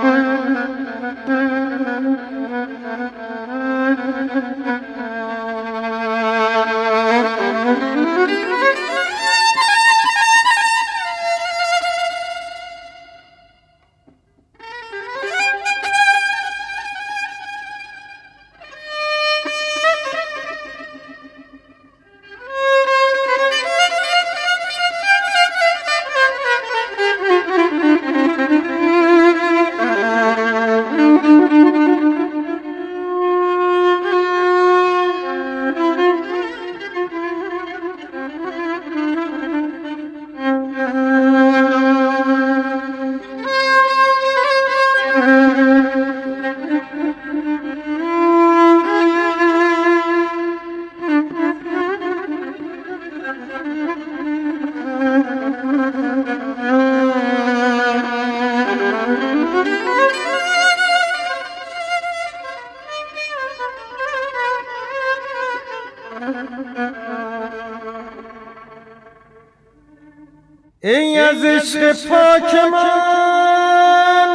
ای از عشق پاک من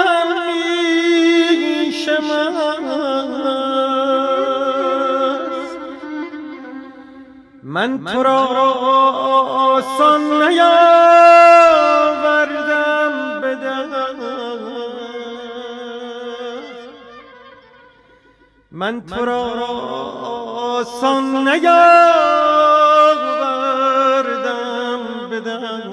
همیشه مست، من تو را آسان نیاوردم به دست، من تو را آسان نیاوردم به دست.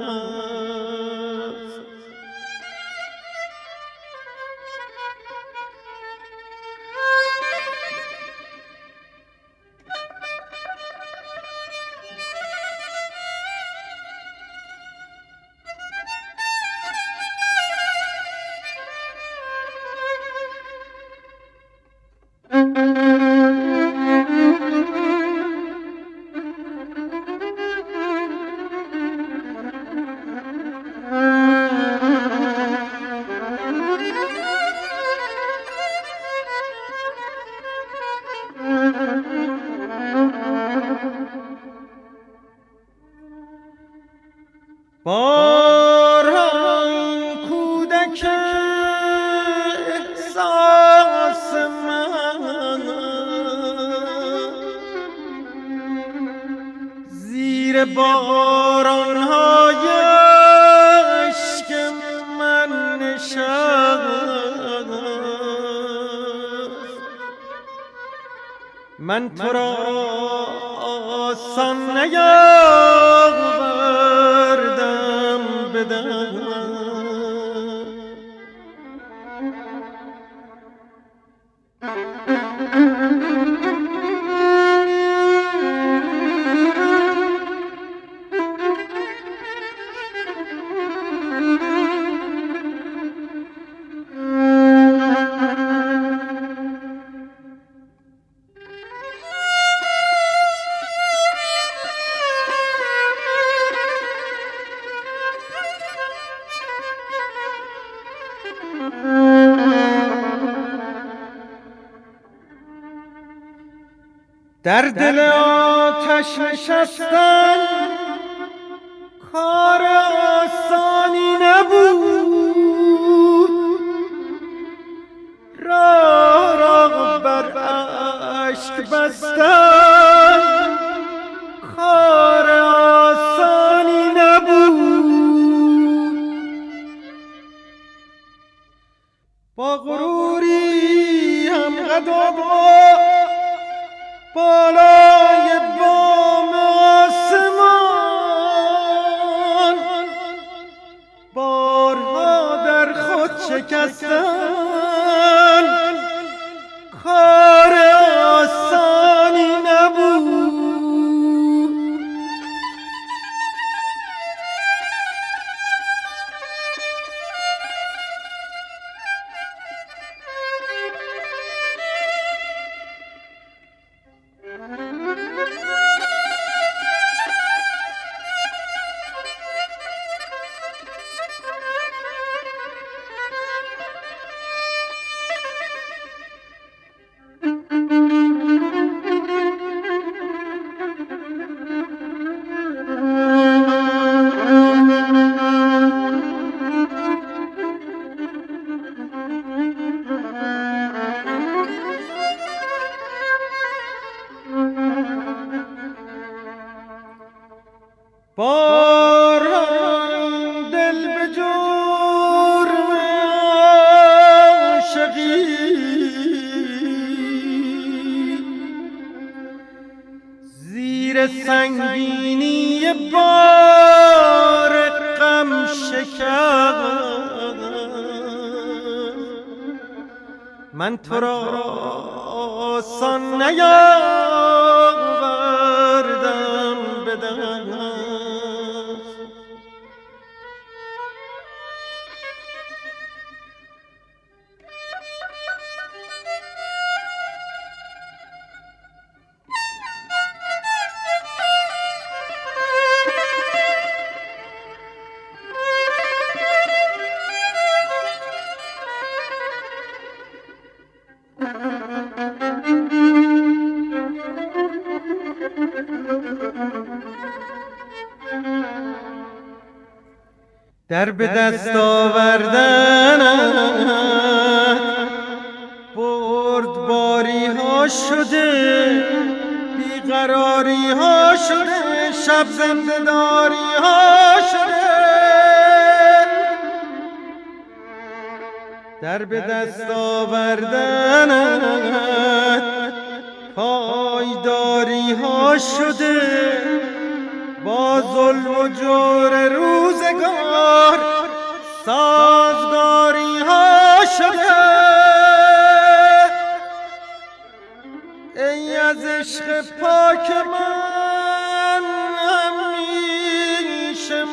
بارها این کودک احساس من زیر بارانهای اشک من نشست، من تو را آسان نیاوردم به دست. در دل آتش نشستن کار آسانی نبود، راه بر اشک بستن کار آسانی نبود. با غروری هم قد بالای بام آسمان بارها در خود شکستن کار آسانی نبود. سنگینی بار غم شکن من تو را آسان نیاوردم به دست. در به دست آوردنت بردباری ها شده، بیقراری ها شده، شب زنده‌داری ها شده. در به دست آوردنت پایداری ها شده، با ظلم و جور روزگار سازگاری ها شده. ای از عشق پاک من همیشه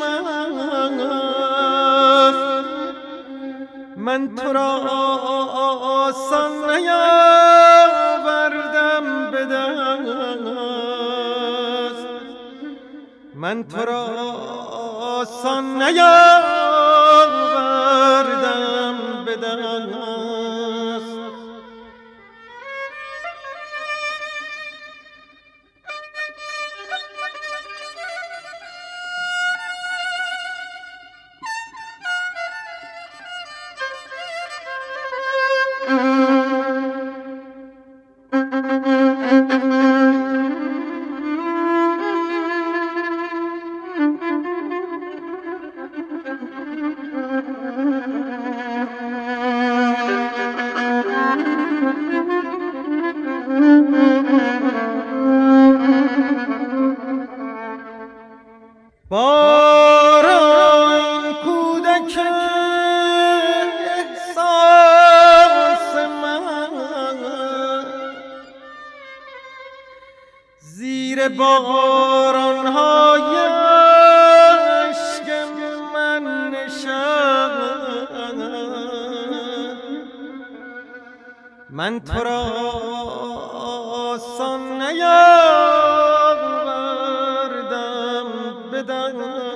من تو را آسان نیاوردم به دست. من تو را آسان نیاوردم به دست. باران کودک احساس من زیر باران‌های اشک من نشست. من تو را آسان نیاوردم به دست.